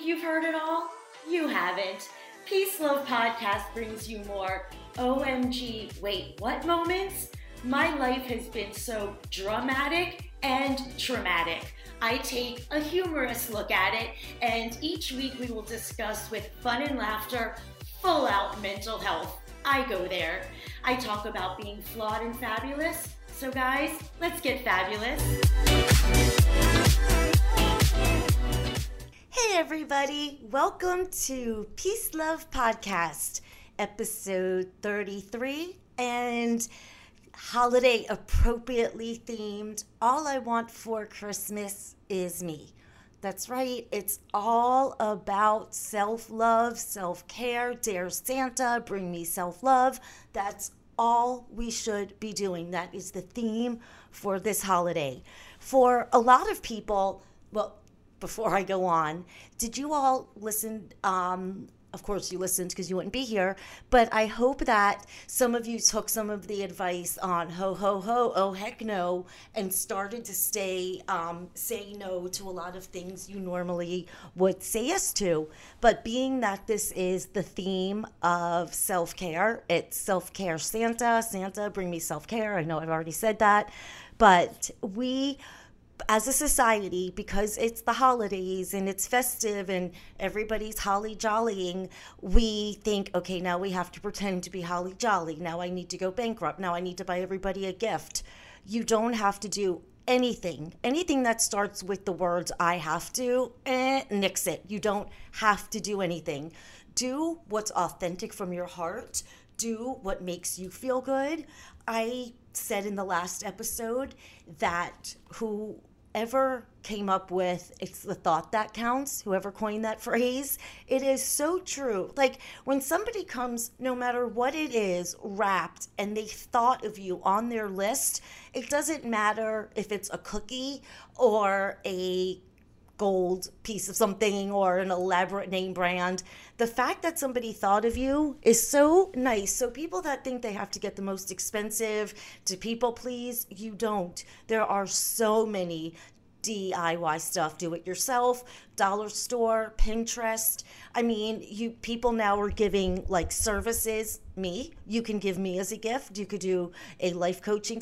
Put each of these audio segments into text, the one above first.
you've heard it all? You haven't. Peace Love Podcast brings you more OMG, wait, what moments? My life has been so dramatic and traumatic. I take a humorous look at it, and each week we will discuss with fun and laughter, full out mental health. I go there. I talk about being flawed and fabulous. So guys, let's get fabulous. Hey everybody, welcome to Peace Love Podcast, episode 33, and holiday appropriately themed. All I want for Christmas is me. That's right, it's all about self-love, self-care, Dear Santa, bring me self-love. That's all we should be doing. That is the theme for this holiday. For a lot of people, well, before I go on, did you all listen? Of course you listened because you wouldn't be here, but I hope that some of you took some of the advice on ho, ho, ho, oh, heck no, and started to say no to a lot of things you normally would say yes to. But being that this is the theme of self-care, it's self-care Santa. Santa, bring me self-care. I know I've already said that, but we, as a society, because it's the holidays and it's festive and everybody's holly jollying, we think, okay, now we have to pretend to be holly jolly. Now I need to go bankrupt. Now I need to buy everybody a gift. You don't have to do anything. Anything that starts with the words I have to, nix it. You don't have to do anything. Do what's authentic from your heart. Do what makes you feel good. I said in the last episode that whoever came up with it's the thought that counts, whoever coined that phrase, it is so true. Like when somebody comes, no matter what it is, wrapped, and they thought of you on their list, it doesn't matter if it's a cookie or a gold piece of something or an elaborate name brand. The fact that somebody thought of you is so nice. So people that think they have to get the most expensive to people please, you don't. There are so many DIY stuff, do it yourself, dollar store, Pinterest. I mean, people now are giving like services. You can give me as a gift. You could do a life coaching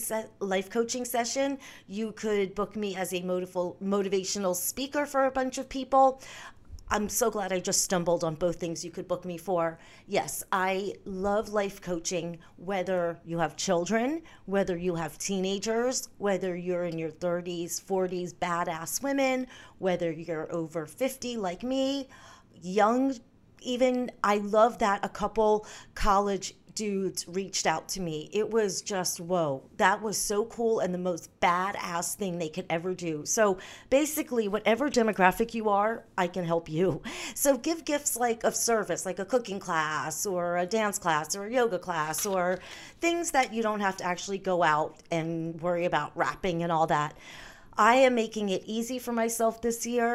session. You could book me as a motivational speaker for a bunch of people. I'm so glad I just stumbled on both things you could book me for. Yes, I love life coaching, whether you have children, whether you have teenagers, whether you're in your 30s, 40s, badass women, whether you're over 50 like me, young even. I love that a couple college dudes reached out to me. It was just, whoa, that was so cool and the most badass thing they could ever do. So basically, whatever demographic you are, I can help you. So give gifts like of service, like a cooking class or a dance class or a yoga class or things that you don't have to actually go out and worry about wrapping and all that. I am making it easy for myself this year.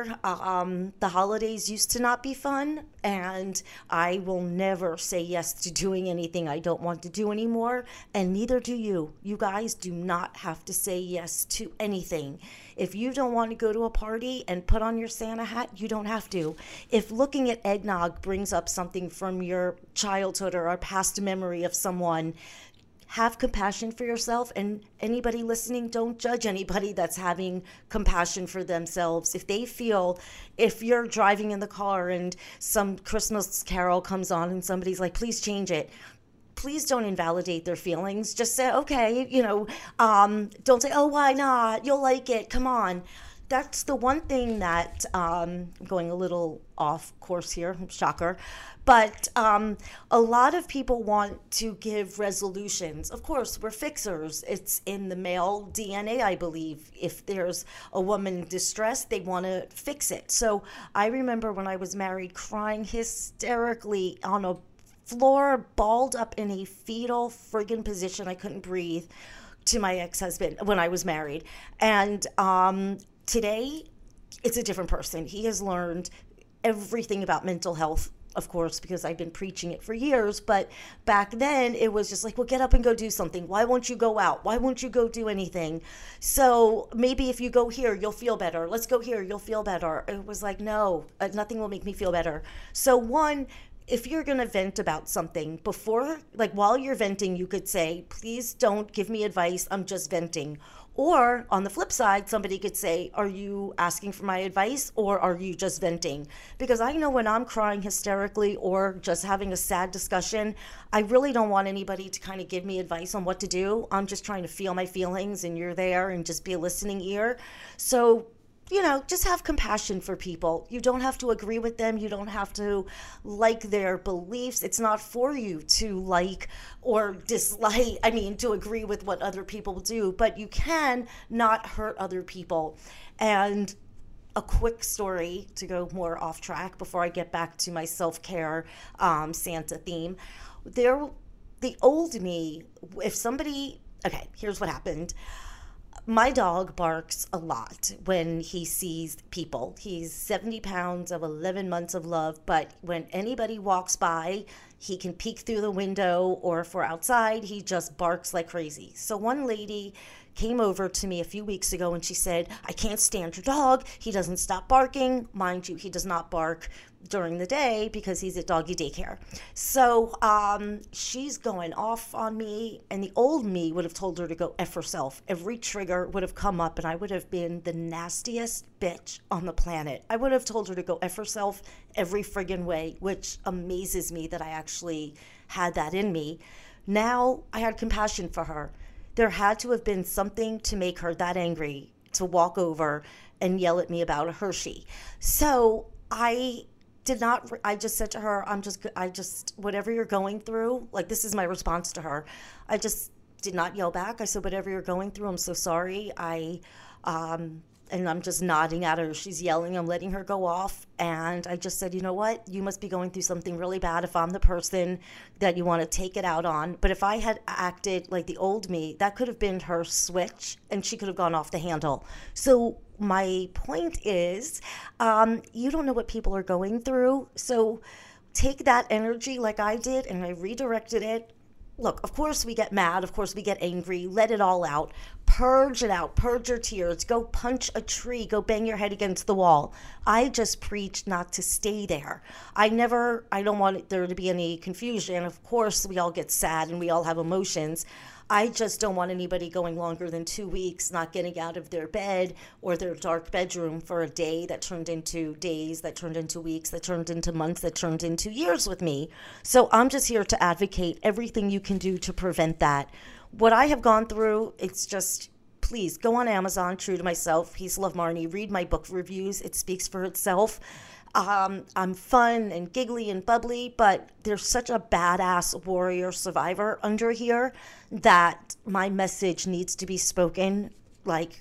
The holidays used to not be fun, and I will never say yes to doing anything I don't want to do anymore, and neither do you. You guys do not have to say yes to anything. If you don't want to go to a party and put on your Santa hat, you don't have to. If looking at eggnog brings up something from your childhood or a past memory of someone, have compassion for yourself, and anybody listening, don't judge anybody that's having compassion for themselves. If you're driving in the car and some Christmas carol comes on and somebody's like, please change it, please don't invalidate their feelings. Just say, okay, don't say, oh, why not? You'll like it. Come on. That's the one thing that, I'm going a little off course here, shocker, but a lot of people want to give resolutions. Of course, we're fixers. It's in the male DNA, I believe. If there's a woman in distress, they want to fix it. So I remember when I was married crying hysterically on a floor, balled up in a fetal friggin' position. I couldn't breathe, to my ex-husband when I was married. And today, it's a different person. He has learned everything about mental health of course, because I've been preaching it for years. But back then it was just like, well, get up and go do something. Why won't you go out? Why won't you go do anything? So maybe if you go here, you'll feel better. Let's go here. You'll feel better. It was like, no, nothing will make me feel better. So one, if you're going to vent about something before, like while you're venting, you could say, please don't give me advice. I'm just venting. Or on the flip side, somebody could say, are you asking for my advice or are you just venting? Because I know when I'm crying hysterically or just having a sad discussion, I really don't want anybody to kind of give me advice on what to do. I'm just trying to feel my feelings and you're there and just be a listening ear. So just have compassion for people. You don't have to agree with them. You don't have to like their beliefs. It's not for you to like or dislike, to agree with what other people do, but you can not hurt other people. And a quick story to go more off track before I get back to my self-care Santa theme. The old me, okay, here's what happened. My dog barks a lot when he sees people. He's 70 pounds of 11 months of love, but when anybody walks by, he can peek through the window, or if we're outside, he just barks like crazy. So one lady came over to me a few weeks ago and she said, I can't stand your dog. He doesn't stop barking. Mind you, he does not bark during the day because he's at doggy daycare. So she's going off on me, and the old me would have told her to go F herself. Every trigger would have come up and I would have been the nastiest bitch on the planet. I would have told her to go F herself every friggin' way, which amazes me that I actually had that in me. Now I had compassion for her. There had to have been something to make her that angry to walk over and yell at me about a Hershey. So I just said to her, whatever you're going through, like, this is my response to her. I just did not yell back. I said, whatever you're going through, I'm so sorry. And I'm just nodding at her. She's yelling. I'm letting her go off. And I just said, you know what? You must be going through something really bad if I'm the person that you want to take it out on. But if I had acted like the old me, that could have been her switch and she could have gone off the handle. So my point is, you don't know what people are going through. So take that energy like I did and I redirected it. Look, of course we get mad. Of course we get angry. Let it all out. Purge it out. Purge your tears. Go punch a tree. Go bang your head against the wall. I just preach not to stay there. I don't want there to be any confusion. Of course, we all get sad and we all have emotions. I just don't want anybody going longer than 2 weeks, not getting out of their bed or their dark bedroom for a day that turned into days, that turned into weeks, that turned into months, that turned into years with me. So I'm just here to advocate everything you can do to prevent that. What I have gone through, it's just, please go on Amazon, True to Myself, Peace, Love, Marnie, read my book reviews. It speaks for itself. I'm fun and giggly and bubbly, but there's such a badass warrior survivor under here that my message needs to be spoken like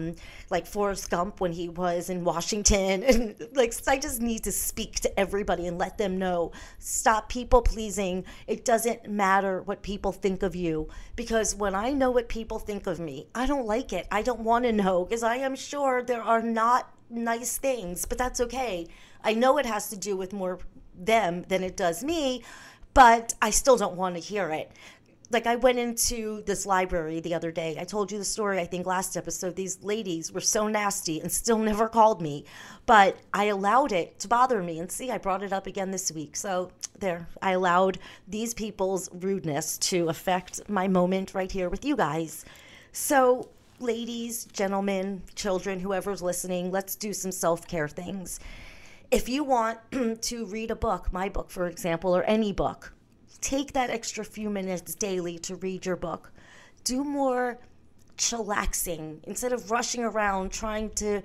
Forrest Gump when he was in Washington. And I just need to speak to everybody and let them know, stop people pleasing. It doesn't matter what people think of you, because when I know what people think of me, I don't like it. I don't want to know, because I am sure there are not nice things, but that's okay. I know it has to do with more them than it does me, but I still don't want to hear it. Like, I went into this library the other day. I told you the story, I think, last episode. These ladies were so nasty and still never called me, but I allowed it to bother me. And see, I brought it up again this week. So there, I allowed these people's rudeness to affect my moment right here with you guys. So ladies, gentlemen, children, whoever's listening, let's do some self-care things. If you want to read a book, my book, for example, or any book, take that extra few minutes daily to read your book. Do more chillaxing instead of rushing around trying to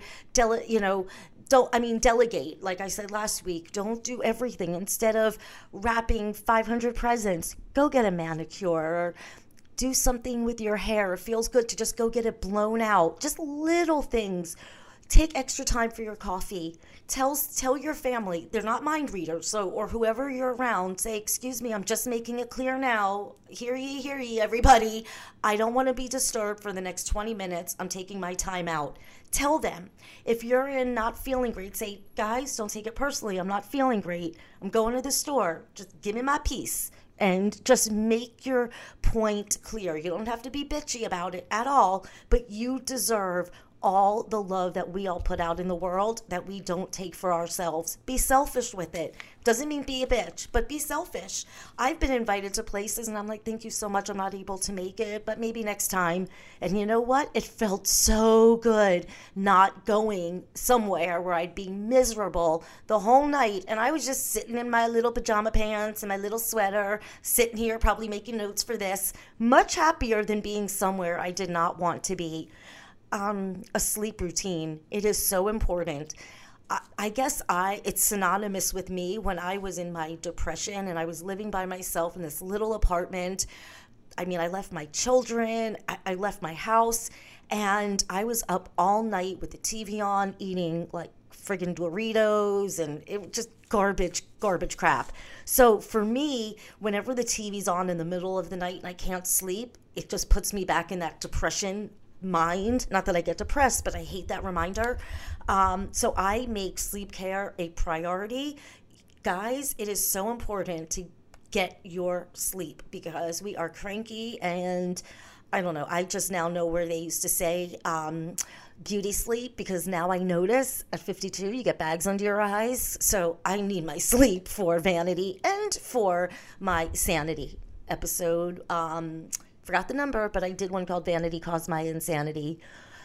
delegate. Like I said last week, don't do everything. Instead of wrapping 500 presents, go get a manicure or do something with your hair. It feels good to just go get it blown out. Just little things. Take extra time for your coffee. Tell your family, they're not mind readers, or whoever you're around, say, excuse me, I'm just making it clear now. Hear ye, everybody. I don't want to be disturbed for the next 20 minutes. I'm taking my time out. tell them. If you're in not feeling great, say, guys, don't take it personally. I'm not feeling great. I'm going to the store. Just give me my peace. And just make your point clear. You don't have to be bitchy about it at all, but you deserve all the love that we all put out in the world that we don't take for ourselves. Be selfish with it. Doesn't mean be a bitch, but be selfish. I've been invited to places and I'm like, thank you so much. I'm not able to make it, but maybe next time. And you know what? It felt so good not going somewhere where I'd be miserable the whole night. And I was just sitting in my little pajama pants and my little sweater, sitting here probably making notes for this, much happier than being somewhere I did not want to be. A sleep routine. It is so important. I guess it's synonymous with me when I was in my depression and I was living by myself in this little apartment. I mean, I left my children, I left my house, and I was up all night with the TV on, eating like friggin' Doritos, and it was just garbage crap. So for me, whenever the TV's on in the middle of the night and I can't sleep, it just puts me back in that depression mind. Not that I get depressed, but I hate that reminder. So I make sleep care a priority. Guys, it is so important to get your sleep because we are cranky, and I don't know, I just now know where they used to say beauty sleep, because now I notice at 52 you get bags under your eyes. So I need my sleep for vanity and for my sanity episode. Forgot the number, but I did one called Vanity Caused My Insanity.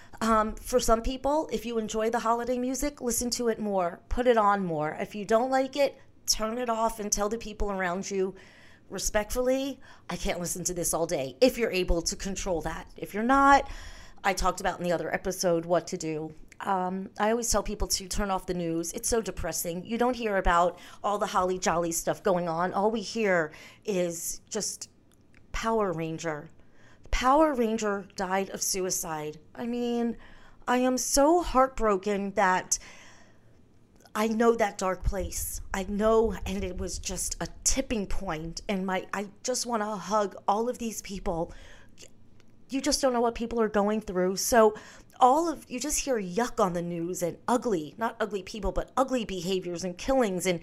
For some people, if you enjoy the holiday music, listen to it more, put it on more. If you don't like it, turn it off and tell the people around you respectfully, I can't listen to this all day, if you're able to control that. If you're not, I talked about in the other episode what to do. I always tell people to turn off the news. It's so depressing. You don't hear about all the holly jolly stuff going on. All we hear is just Power Ranger. Power Ranger died of suicide. I mean, I am so heartbroken that I know that dark place. I know, and it was just a tipping point. And I just want to hug all of these people. You just don't know what people are going through. So you just hear yuck on the news and ugly, not ugly people, but ugly behaviors and killings and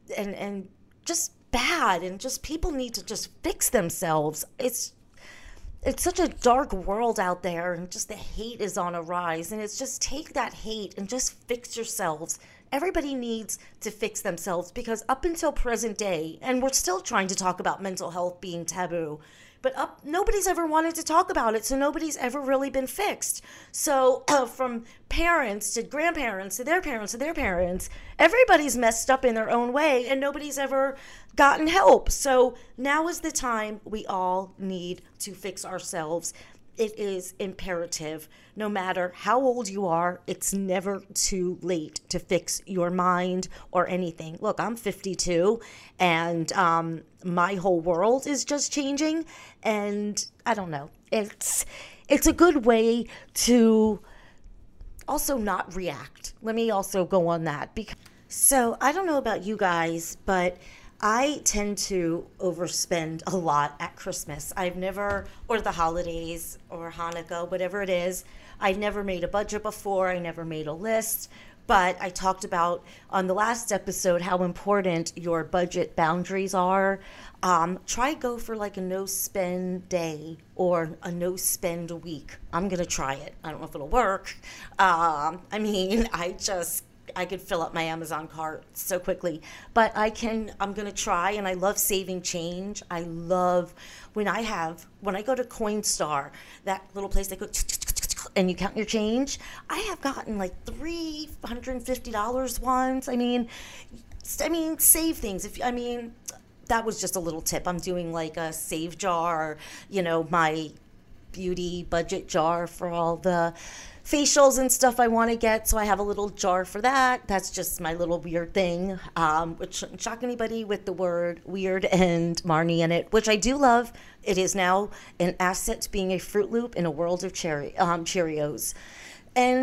just bad, and just people need to just fix themselves. It's such a dark world out there, and just the hate is on a rise, and it's just take that hate and just fix yourselves. Everybody needs to fix themselves, because up until present day, and we're still trying to talk about mental health being taboo, but nobody's ever wanted to talk about it, so nobody's ever really been fixed. So from parents to grandparents to their parents, everybody's messed up in their own way, and nobody's ever gotten help. So now is the time we all need to fix ourselves. It is imperative. No matter how old you are, it's never too late to fix your mind or anything. Look, I'm 52, and my whole world is just changing, and I don't know. It's a good way to also not react. Let me also go on that. So I don't know about you guys, but I tend to overspend a lot at Christmas. Or the holidays, or Hanukkah, whatever it is. I've never made a budget before. I never made a list. But I talked about on the last episode how important your budget boundaries are. Try go for like a no-spend day or a no-spend week. I'm going to try it. I don't know if it'll work. I could fill up my Amazon cart so quickly, but I'm going to try, and I love saving change. I love when I go to Coinstar, that little place they go and you count your change. I have gotten like $350 once. I mean, save things. That was just a little tip. I'm doing like a save jar, my beauty budget jar for all the facials and stuff I want to get, so I have a little jar for that. That's just my little weird thing, which shouldn't shock anybody with the word weird and Marnie in it, which I do love. It is now an asset to being a Fruit Loop in a world of Cheerios. And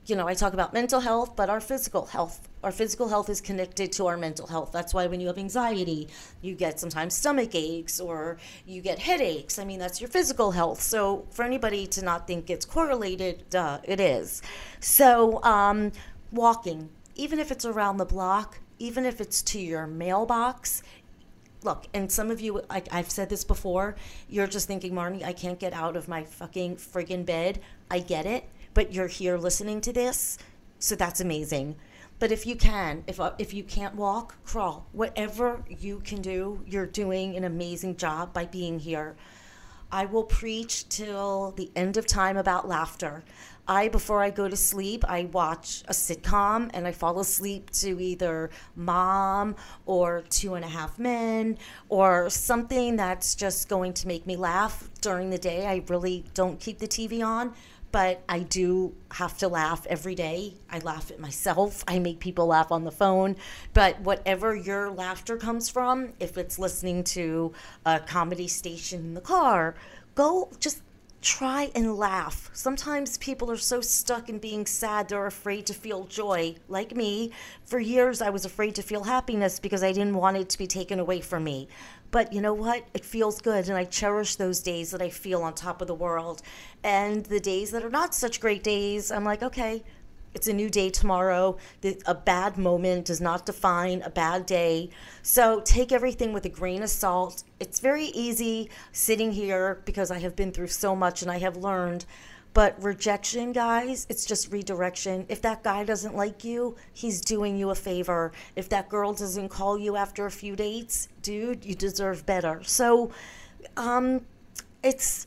I talk about mental health, but our physical health. Our physical health is connected to our mental health. That's why when you have anxiety, you get sometimes stomach aches or you get headaches. I mean, that's your physical health. So for anybody to not think it's correlated, it is. So walking, even if it's around the block, even if it's to your mailbox. Look, and some of you, I've said this before, you're just thinking, Marnie, I can't get out of my fucking friggin' bed. I get it, but you're here listening to this, so that's amazing. But if you can, if you can't walk, crawl. Whatever you can do, you're doing an amazing job by being here. I will preach till the end of time about laughter. Before I go to sleep, I watch a sitcom and I fall asleep to either Mom or Two and a Half Men or something that's just going to make me laugh during the day. I really don't keep the TV on, but I do have to laugh every day. I laugh at myself. I make people laugh on the phone. But whatever your laughter comes from, if it's listening to a comedy station in the car, go just try and laugh. Sometimes people are so stuck in being sad, they're afraid to feel joy. Like me, for years I was afraid to feel happiness because I didn't want it to be taken away from me. But you know what? It feels good, and I cherish those days that I feel on top of the world. And the days that are not such great days, I'm like, okay, it's a new day tomorrow. A bad moment does not define a bad day. So take everything with a grain of salt. It's very easy sitting here because I have been through so much and I have learned. But rejection, guys, it's just redirection. If that guy doesn't like you, he's doing you a favor. If that girl doesn't call you after a few dates, dude, you deserve better. So it's,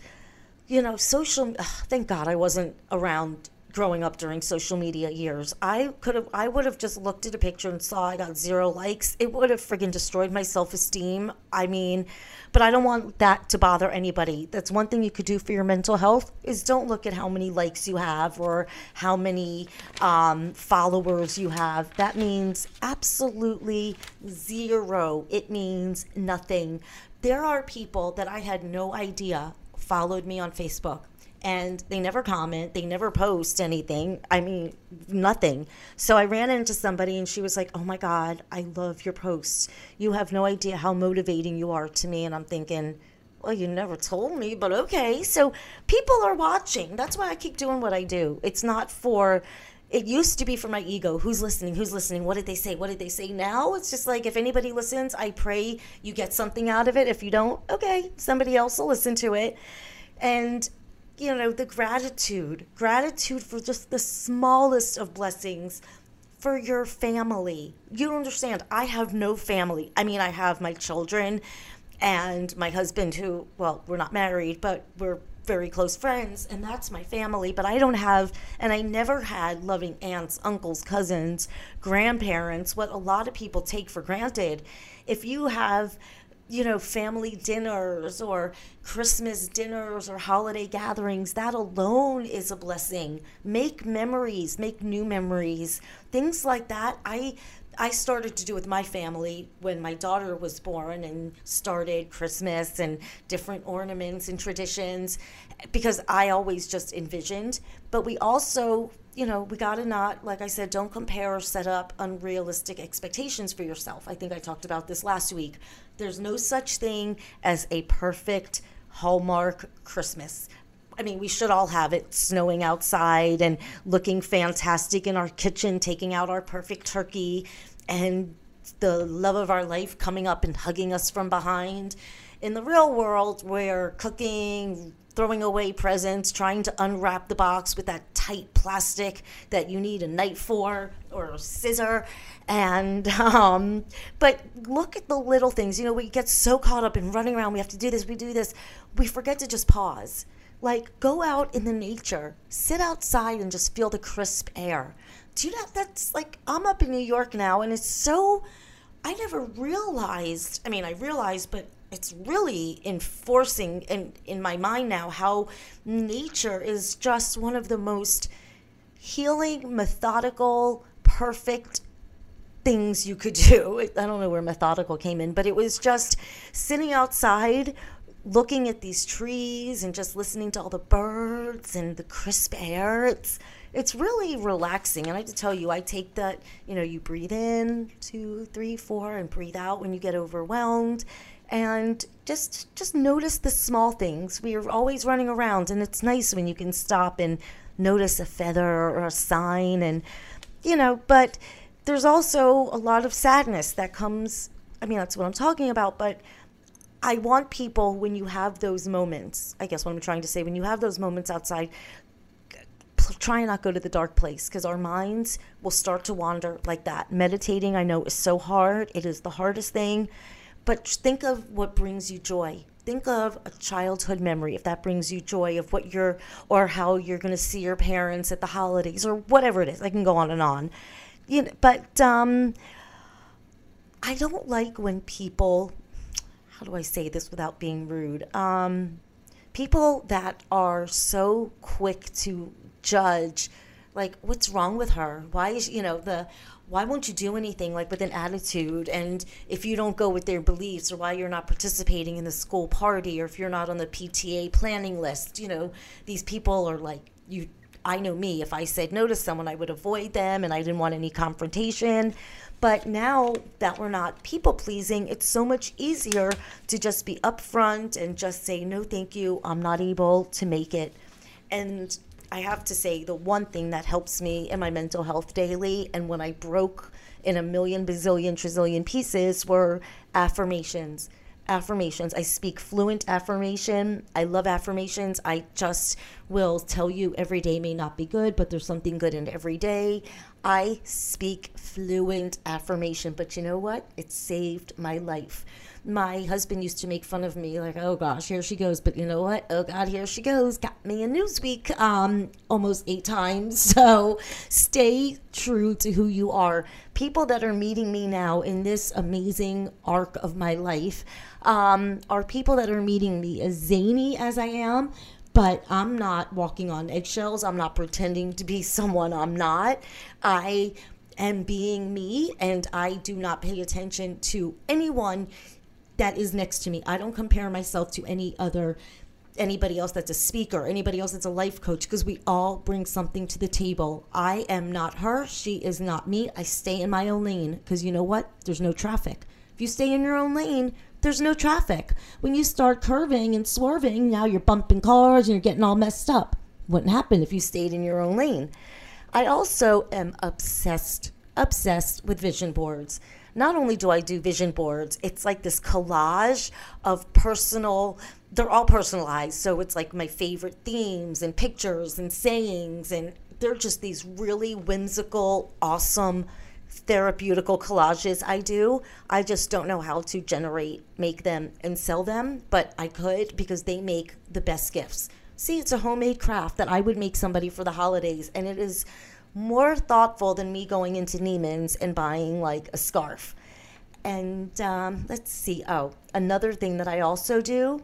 thank God I wasn't around growing up during social media years. I would have just looked at a picture and saw I got 0 likes. It would have friggin' destroyed my self-esteem. I mean, but I don't want that to bother anybody. That's one thing you could do for your mental health is don't look at how many likes you have or how many followers you have. That means absolutely 0. It means nothing. There are people that I had no idea followed me on Facebook. And they never comment, they never post anything. I mean, nothing. So I ran into somebody and she was like, oh my God, I love your posts. You have no idea how motivating you are to me. And I'm thinking, well, you never told me, but okay. So people are watching. That's why I keep doing what I do. It's not for, it used to be for my ego. Who's listening? Who's listening? What did they say? What did they say? Now it's just like, if anybody listens, I pray you get something out of it. If you don't, okay, somebody else will listen to it. And the gratitude for just the smallest of blessings for your family. You don't understand. I have no family. I mean, I have my children and my husband who, well, we're not married, but we're very close friends, and that's my family. But I don't have, and I never had loving aunts, uncles, cousins, grandparents, what a lot of people take for granted. If you have family dinners or Christmas dinners or holiday gatherings, that alone is a blessing. Make memories, make new memories, things like that. I started to do with my family when my daughter was born and started Christmas and different ornaments and traditions because I always just envisioned. But we also, we got to not, like I said, don't compare or set up unrealistic expectations for yourself. I think I talked about this last week. There's no such thing as a perfect Hallmark Christmas. I mean, we should all have it snowing outside and looking fantastic in our kitchen, taking out our perfect turkey, and the love of our life coming up and hugging us from behind. In the real world, we're cooking, throwing away presents, trying to unwrap the box with that tight plastic that you need a knife for or a scissor. And but look at the little things. We get so caught up in running around. We have to do this, we do this. We forget to just pause. Like, go out in the nature, sit outside and just feel the crisp air. Do you know, that's like, I'm up in New York now, and it's so, I never realized, I realized, but it's really enforcing in my mind now how nature is just one of the most healing, methodical, perfect things you could do. I don't know where methodical came in, but it was just sitting outside, looking at these trees and just listening to all the birds and the crisp air. it's really relaxing. And I have to tell you, I take that, you breathe in 2, 3, 4 and breathe out when you get overwhelmed. And just notice the small things. We are always running around, and it's nice when you can stop and notice a feather or a sign. And, but there's also a lot of sadness that comes. I mean, that's what I'm talking about. But I want people, when you have those moments, I guess what I'm trying to say, when you have those moments outside, try and not go to the dark place, because our minds will start to wander like that. Meditating, I know, is so hard. It is the hardest thing. But think of what brings you joy. Think of a childhood memory, if that brings you joy, of or how you're going to see your parents at the holidays, or whatever it is. I can go on and on. But I don't like when people, how do I say this without being rude? People that are so quick to judge, like, what's wrong with her? Why is, why won't you do anything, like, with an attitude? And if you don't go with their beliefs, or why you're not participating in the school party, or if you're not on the PTA planning list, these people are like, I know me, if I said no to someone, I would avoid them, and I didn't want any confrontation. But now that we're not people pleasing, it's so much easier to just be upfront and just say, no, thank you, I'm not able to make it. And I have to say, the one thing that helps me in my mental health daily, and when I broke in a million, bazillion, trizillion pieces, were affirmations. Affirmations. I speak fluent affirmation. I love affirmations. I just will tell you every day may not be good, but there's something good in every day. I speak fluent affirmation, but you know what? It saved my life. My husband used to make fun of me, like, oh gosh, here she goes. But you know what? Oh God, here she goes. Got me in Newsweek almost 8 times. So stay true to who you are. People that are meeting me now in this amazing arc of my life are people that are meeting me as zany as I am. But I'm not walking on eggshells. I'm not pretending to be someone I'm not. I am being me, and I do not pay attention to anyone that is next to me. I don't compare myself to anybody else that's a speaker, anybody else that's a life coach, because we all bring something to the table. I am not her. She is not me. I stay in my own lane, because you know what? There's no traffic. If you stay in your own lane, there's no traffic. When you start curving and swerving, now you're bumping cars and you're getting all messed up. Wouldn't happen if you stayed in your own lane. I also am obsessed with vision boards. Not only do I do vision boards, it's like this collage of they're all personalized. So it's like my favorite themes and pictures and sayings, and they're just these really whimsical, awesome, therapeutical collages I do. I just don't know how to make them and sell them, but I could, because they make the best gifts. See, it's a homemade craft that I would make somebody for the holidays, and it is more thoughtful than me going into Neiman's and buying like a scarf. And let's see. Oh, another thing that I also do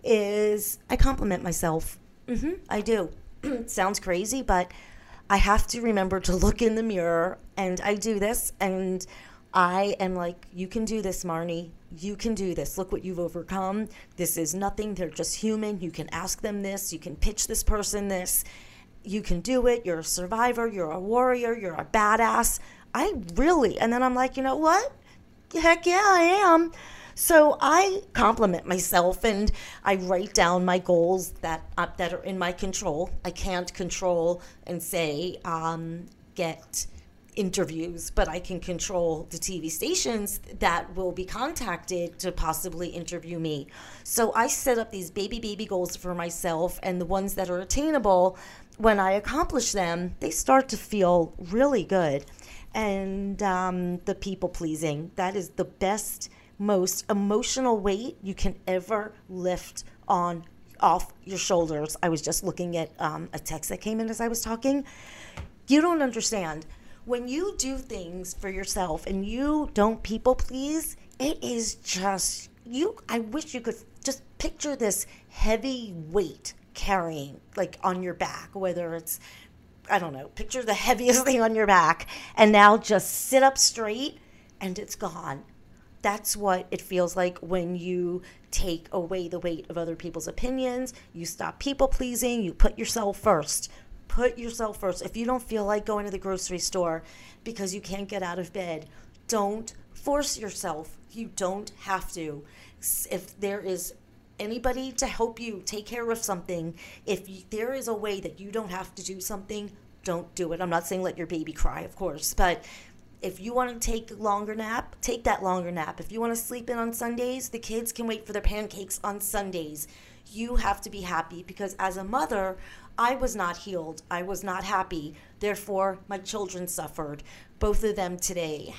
is I compliment myself. I do. It sounds crazy, but I have to remember to look in the mirror, and I do this, and I am like, you can do this, Marnie. You can do this. Look what you've overcome. This is nothing. They're just human. You can ask them this. You can pitch this person this. You can do it. You're a survivor. You're a warrior. You're a badass. And then I'm like, you know what? Heck yeah, I am. So I compliment myself, and I write down my goals that are in my control. I can't control and say, get interviews, but I can control the TV stations that will be contacted to possibly interview me. So I set up these baby goals for myself, and the ones that are attainable, when I accomplish them, they start to feel really good. And the people pleasing, that is the best, most emotional weight you can ever lift off your shoulders. I was just looking at a text that came in as I was talking. You don't understand. When you do things for yourself and you don't people please, it is just I wish you could just picture this heavy weight carrying, like, on your back, whether it's, I don't know, picture the heaviest thing on your back, and now just sit up straight and it's gone. That's what it feels like when you take away the weight of other people's opinions. You stop people pleasing. You put yourself first. Put yourself first. If you don't feel like going to the grocery store because you can't get out of bed, don't force yourself. You don't have to. If there is anybody to help you take care of something, there is a way that you don't have to do something, don't do it. I'm not saying let your baby cry, of course, but if you want to take a longer nap, take that longer nap. If you want to sleep in on Sundays, the kids can wait for their pancakes on Sundays. You have to be happy, because as a mother, I was not healed. I was not happy. Therefore, my children suffered. Both of them today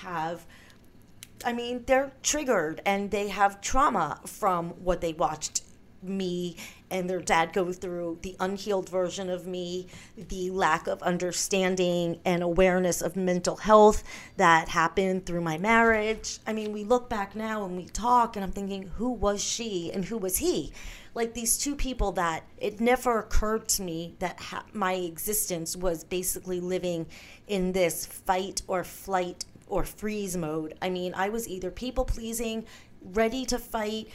they're triggered and they have trauma from what they watched me and their dad go through, the unhealed version of me, the lack of understanding and awareness of mental health that happened through my marriage. We look back now and we talk, and I'm thinking, who was she and who was he? Like these two people that it never occurred to me that my existence was basically living in this fight or flight or freeze mode. I was either people pleasing, ready to fight,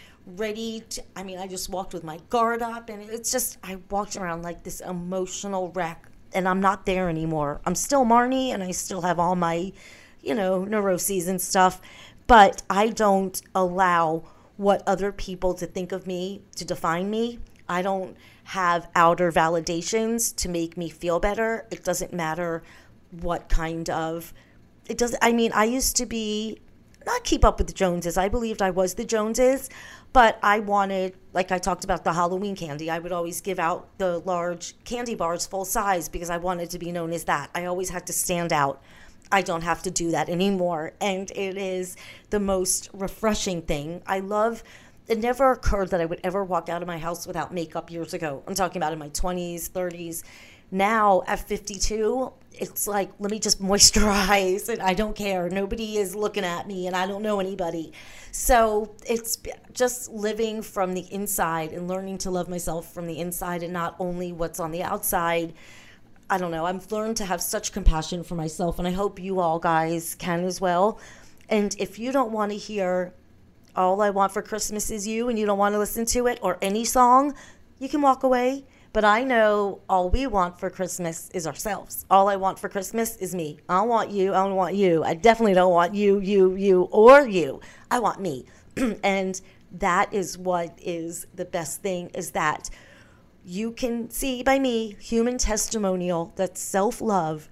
I just walked with my guard up, and it's just, I walked around like this emotional wreck, and I'm not there anymore. I'm still Marnie, and I still have all my, neuroses and stuff, but I don't allow what other people to think of me to define me. I don't have outer validations to make me feel better. It doesn't matter what kind of, I used to be, not keep up with the Joneses. I believed I was the Joneses, but I wanted, like I talked about the Halloween candy, I would always give out the large candy bars full size because I wanted to be known as that. I always had to stand out. I don't have to do that anymore, and it is the most refreshing thing. It never occurred that I would ever walk out of my house without makeup years ago. I'm talking about in my 20s, 30s. Now, at 52, it's like, let me just moisturize, and I don't care. Nobody is looking at me, and I don't know anybody. So it's just living from the inside and learning to love myself from the inside and not only what's on the outside. I don't know. I've learned to have such compassion for myself, and I hope you all guys can as well. And if you don't want to hear All I Want for Christmas Is You, and you don't want to listen to it or any song, you can walk away. But I know all we want for Christmas is ourselves. All I want for Christmas is me. I don't want you. I don't want you. I definitely don't want you, or you. I want me. And that is what is the best thing, is that you can see by me, human testimonial, that self-love,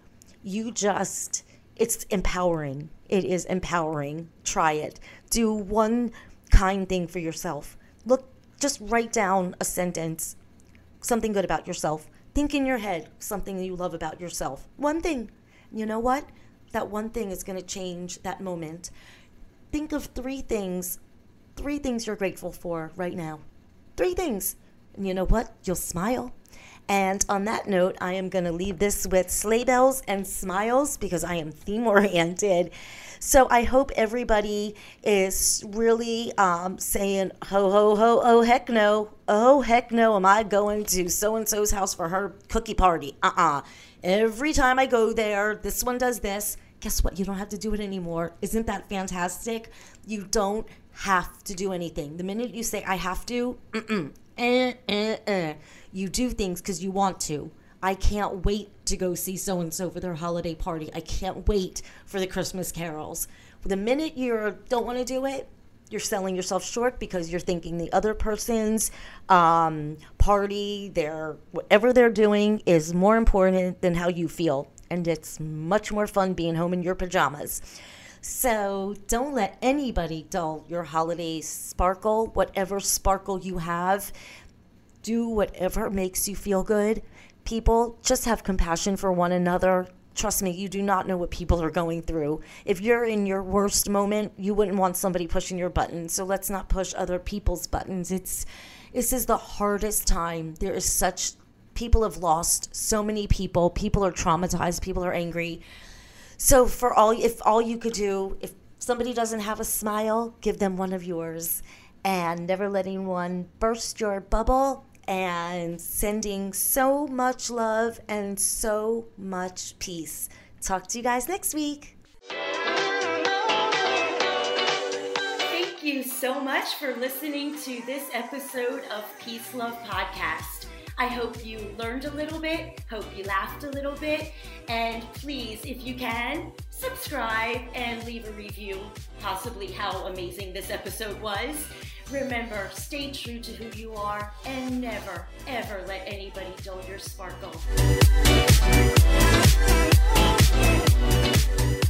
it's empowering. It is empowering. Try it. Do one kind thing for yourself. Just write down a sentence, something good about yourself. Think in your head something you love about yourself. One thing. You know what? That one thing is going to change that moment. Think of 3 things. 3 things you're grateful for right now. 3 things. And you know what? You'll smile. And on that note, I am going to leave this with sleigh bells and smiles because I am theme-oriented. So I hope everybody is really saying, ho, ho, ho, oh, heck no. Oh, heck no, am I going to so-and-so's house for her cookie party? Every time I go there, this one does this. Guess what? You don't have to do it anymore. Isn't that fantastic? You don't have to do anything. The minute you say, I have to, you do things because you want to. I can't wait to go see so-and-so for their holiday party. I can't wait for the Christmas carols. The minute you don't want to do it, you're selling yourself short because you're thinking the other person's party, whatever they're doing is more important than how you feel. And it's much more fun being home in your pajamas. So don't let anybody dull your holiday sparkle. Whatever sparkle you have, do whatever makes you feel good. People, just have compassion for one another. Trust me, you do not know what people are going through. If you're in your worst moment, you wouldn't want somebody pushing your buttons. So let's not push other people's buttons. This is the hardest time. People have lost so many people. People are traumatized. People are angry. So if all you could do, if somebody doesn't have a smile, give them one of yours. And never letting one burst your bubble, and sending so much love and so much peace. Talk to you guys next week. Thank you so much for listening to this episode of Peace Love Podcast. I hope you learned a little bit, hope you laughed a little bit, and please, if you can, subscribe and leave a review, possibly how amazing this episode was. Remember, stay true to who you are and never, ever let anybody dull your sparkle.